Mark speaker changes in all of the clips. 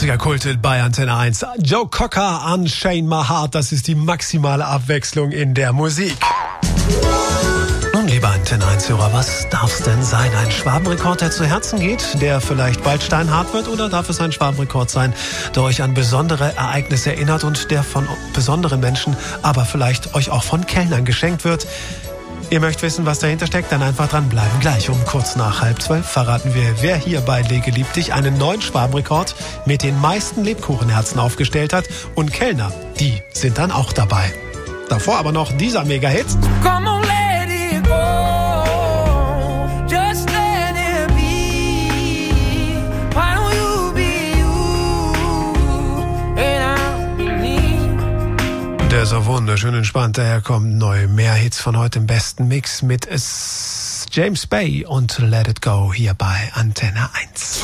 Speaker 1: Musikerkult bei Antenne 1. Joe Cocker, Unchain My Heart, das ist die maximale Abwechslung in der Musik. Nun, lieber Antenne 1-Hörer, was darf's denn sein? Ein Schwabenrekord, der zu Herzen geht, der vielleicht bald steinhart wird, oder darf es ein Schwabenrekord sein, der euch an besondere Ereignisse erinnert und der von besonderen Menschen, aber vielleicht euch auch von Kellnern geschenkt wird? Ihr möchtet wissen, was dahinter steckt? Dann einfach dranbleiben. Gleich um kurz nach 11:30 verraten wir, wer hier bei Lege liebt dich einen neuen Schwabenrekord mit den meisten Lebkuchenherzen aufgestellt hat. Und Kellner, die sind dann auch dabei. Davor aber noch dieser Mega-Hit.
Speaker 2: Come on, let it go. Just let it be. Why don't you be you and I'll be me?
Speaker 1: Der so wunderschön entspannt daherkommt. Neue mehr Hits von heute im besten Mix mit James Bay und Let It Go hier bei Antenne 1.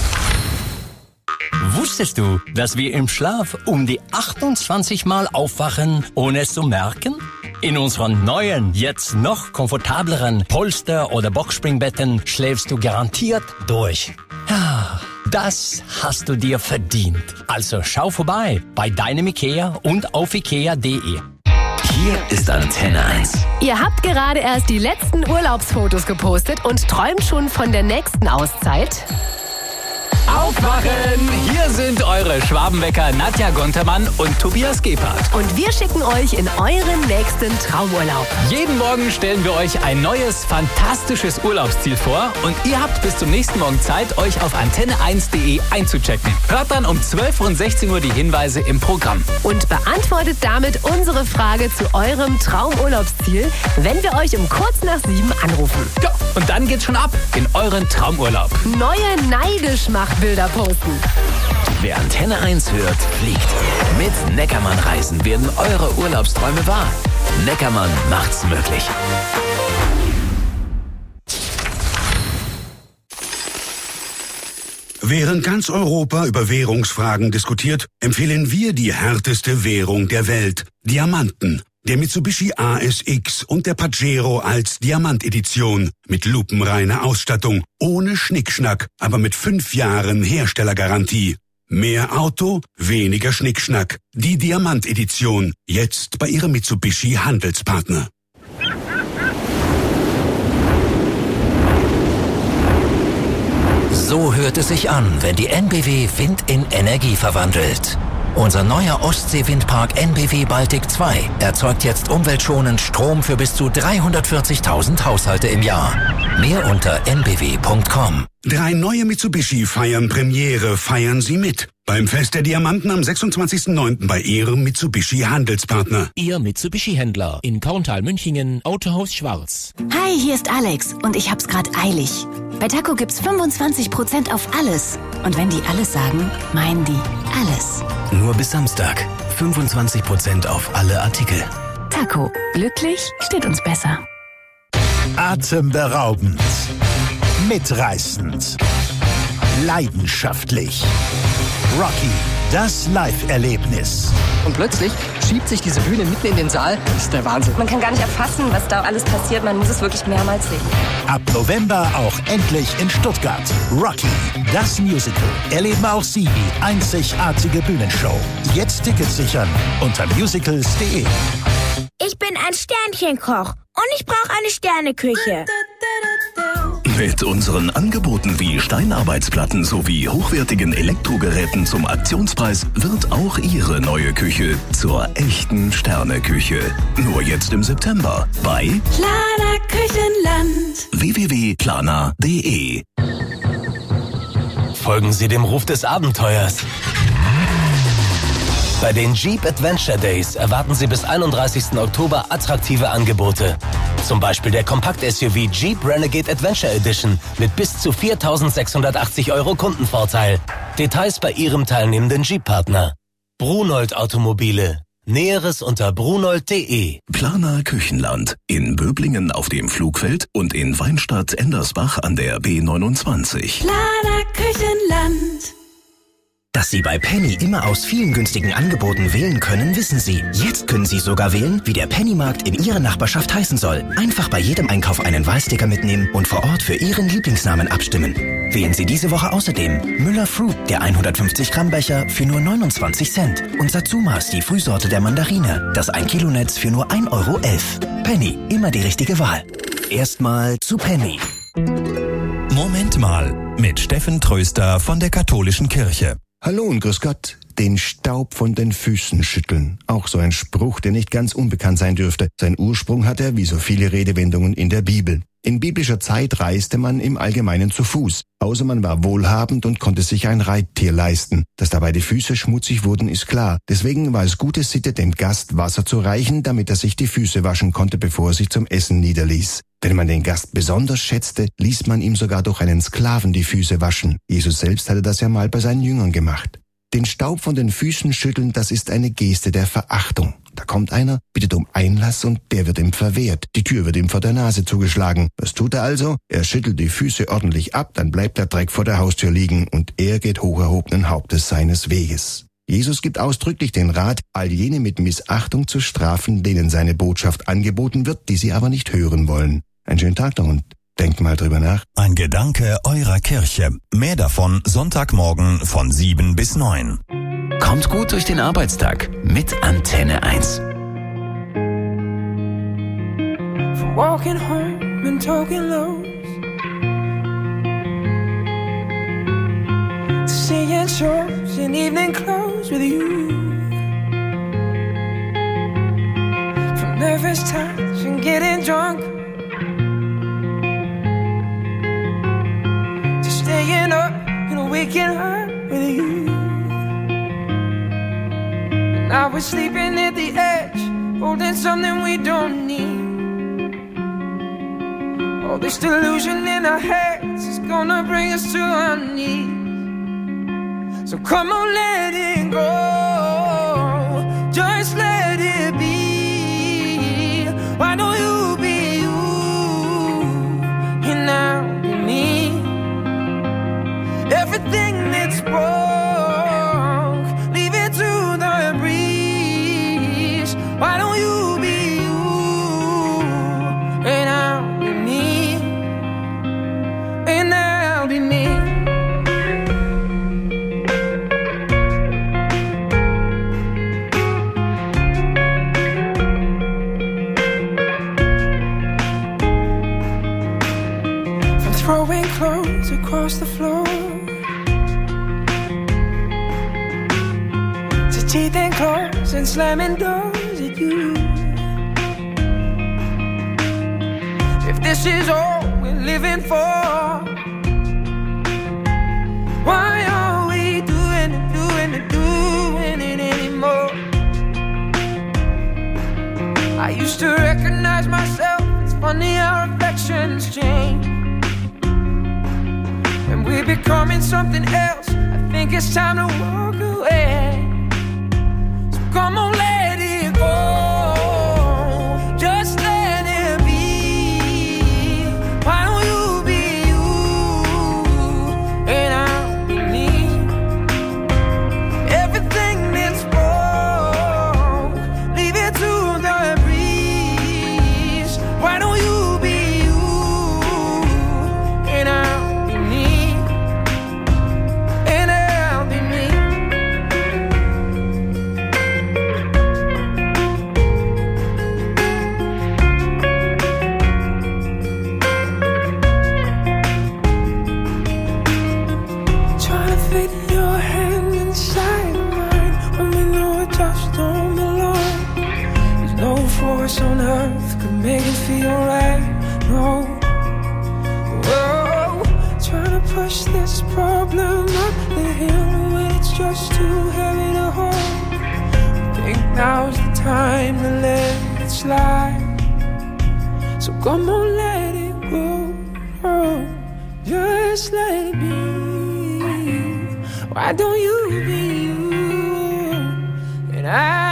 Speaker 3: Wusstest du, dass wir im Schlaf um die 28 Mal aufwachen, ohne es zu merken? In unseren neuen, jetzt noch komfortableren Polster- oder Boxspringbetten schläfst du garantiert durch. Ja, das hast du dir verdient. Also schau vorbei bei deinem Ikea und auf ikea.de.
Speaker 4: Hier ist Antenne 1.
Speaker 5: Ihr habt gerade erst die letzten Urlaubsfotos gepostet und träumt schon von der nächsten Auszeit?
Speaker 6: Aufwachen! Hier sind eure Schwabenwecker Nadja Gontermann und Tobias Gebhardt.
Speaker 5: Und wir schicken euch in euren nächsten Traumurlaub.
Speaker 6: Jeden Morgen stellen wir euch ein neues, fantastisches Urlaubsziel vor und ihr habt bis zum nächsten Morgen Zeit, euch auf antenne1.de einzuchecken. Hört dann um 12 und 16 Uhr die Hinweise im Programm.
Speaker 5: Und beantwortet damit unsere Frage zu eurem Traumurlaubsziel, wenn wir euch um kurz nach 7 anrufen.
Speaker 6: Ja, und dann geht's schon ab in euren Traumurlaub.
Speaker 5: Neue Neidischmachbilder posten.
Speaker 4: Wer Antenne 1 hört, fliegt. Mit Neckermann Reisen werden eure Urlaubsträume wahr. Neckermann macht's möglich.
Speaker 7: Während ganz Europa über Währungsfragen diskutiert, empfehlen wir die härteste Währung der Welt, Diamanten. Der Mitsubishi ASX und der Pajero als Diamantedition mit lupenreiner Ausstattung, ohne Schnickschnack, aber mit 5 Jahren Herstellergarantie. Mehr Auto, weniger Schnickschnack. Die Diamantedition, jetzt bei Ihrem Mitsubishi Handelspartner.
Speaker 4: So hört es sich an, wenn die NBW Wind in Energie verwandelt. Unser neuer Ostseewindpark NBW Baltic 2 erzeugt jetzt umweltschonend Strom für bis zu 340.000 Haushalte im Jahr. Mehr unter nbw.com.
Speaker 7: 3 neue Mitsubishi feiern Premiere, feiern Sie mit. Beim Fest der Diamanten am 26.09. bei Ihrem Mitsubishi Handelspartner.
Speaker 8: Ihr Mitsubishi-Händler in Kauntal-Münchingen, Autohaus Schwarz.
Speaker 9: Hi, hier ist Alex und ich hab's grad eilig. Bei Taco gibt's 25% auf alles. Und wenn die alles sagen, meinen die alles.
Speaker 4: Nur bis Samstag. 25% auf alle Artikel.
Speaker 9: Taco. Glücklich steht uns besser.
Speaker 10: Atemberaubend. Mitreißend. Leidenschaftlich. Rocky, das Live-Erlebnis.
Speaker 11: Und plötzlich schiebt sich diese Bühne mitten in den Saal. Das ist der Wahnsinn.
Speaker 12: Man kann gar nicht erfassen, was da alles passiert. Man muss es wirklich mehrmals sehen.
Speaker 10: Ab November auch endlich in Stuttgart. Rocky, das Musical. Erleben auch Sie die einzigartige Bühnenshow. Jetzt Tickets sichern unter musicals.de.
Speaker 13: Ich bin ein Sternchenkoch und ich brauche eine Sterneküche.
Speaker 14: Mit unseren Angeboten wie Steinarbeitsplatten sowie hochwertigen Elektrogeräten zum Aktionspreis wird auch Ihre neue Küche zur echten Sterneküche. Nur jetzt im September bei
Speaker 13: Planer Küchenland.
Speaker 14: www.planer.de.
Speaker 3: Folgen Sie dem Ruf des Abenteuers. Bei den Jeep Adventure Days erwarten Sie bis 31. Oktober attraktive Angebote. Zum Beispiel der Kompakt-SUV Jeep Renegade Adventure Edition mit bis zu 4.680 € Kundenvorteil. Details bei Ihrem teilnehmenden Jeep-Partner. Brunold Automobile. Näheres unter brunold.de.
Speaker 14: Planer Küchenland. In Böblingen auf dem Flugfeld und in Weinstadt-Endersbach an der B29.
Speaker 13: Planer Küchenland.
Speaker 15: Dass Sie bei Penny immer aus vielen günstigen Angeboten wählen können, wissen Sie. Jetzt können Sie sogar wählen, wie der Pennymarkt in Ihrer Nachbarschaft heißen soll. Einfach bei jedem Einkauf einen Wahlsticker mitnehmen und vor Ort für Ihren Lieblingsnamen abstimmen. Wählen Sie diese Woche außerdem Müller Fruit, der 150 Gramm Becher für nur 29 Cent. Und Satsumas, die Frühsorte der Mandarine, das 1 Kilo Netz für nur 1,11 Euro. Penny, immer die richtige Wahl. Erstmal zu Penny.
Speaker 16: Moment mal, mit Steffen Tröster von der Katholischen Kirche.
Speaker 17: Hallo und grüß Gott. Den Staub von den Füßen schütteln. Auch so ein Spruch, der nicht ganz unbekannt sein dürfte. Sein Ursprung hat er, wie so viele Redewendungen, in der Bibel. In biblischer Zeit reiste man im Allgemeinen zu Fuß, außer man war wohlhabend und konnte sich ein Reittier leisten. Dass dabei die Füße schmutzig wurden, ist klar. Deswegen war es gute Sitte, dem Gast Wasser zu reichen, damit er sich die Füße waschen konnte, bevor er sich zum Essen niederließ. Wenn man den Gast besonders schätzte, ließ man ihm sogar durch einen Sklaven die Füße waschen. Jesus selbst hatte das ja mal bei seinen Jüngern gemacht. Den Staub von den Füßen schütteln, das ist eine Geste der Verachtung. Da kommt einer, bittet um Einlass und der wird ihm verwehrt. Die Tür wird ihm vor der Nase zugeschlagen. Was tut er also? Er schüttelt die Füße ordentlich ab, dann bleibt der Dreck vor der Haustür liegen und er geht hoch erhobenen Hauptes seines Weges. Jesus gibt ausdrücklich den Rat, all jene mit Missachtung zu strafen, denen seine Botschaft angeboten wird, die sie aber nicht hören wollen. Einen schönen Tag noch und denkt mal drüber nach.
Speaker 16: Ein Gedanke eurer Kirche. Mehr davon Sonntagmorgen von 7 bis 9.
Speaker 6: Kommt gut durch den Arbeitstag mit Antenne 1.
Speaker 2: From walking home and talking lows, to seeing shows in evening clothes with you, from nervous touch and getting drunk, to staying up and waking up with you. Now we're sleeping at the edge, holding something we don't need. All this delusion in our heads is gonna bring us to our knees. So come on, let it go, just let it be. Why don't you be you, and I'll be me. Everything that's broke, leave it to the breeze. Why don't you be you, and I'll be me, and I'll be me. From throwing clothes across the floor, teeth and claws and slamming doors at you. If this is all we're living for, why are we doing it anymore? I used to recognize myself, it's funny how reflections change. And we're becoming something else, I think it's time to walk away. Come on, let it go, just let it be. Why don't you be you, and I'll be me. Everything that's broke, leave it to the breeze. Why don't you be you, and I'll be me, and I'll be me. On earth could make it feel right. No, whoa, trying to push this problem up the hill when it's just too heavy to hold. I think now's the time to let it slide. So come on, let it go, oh, just let it be. Why don't you be you, and I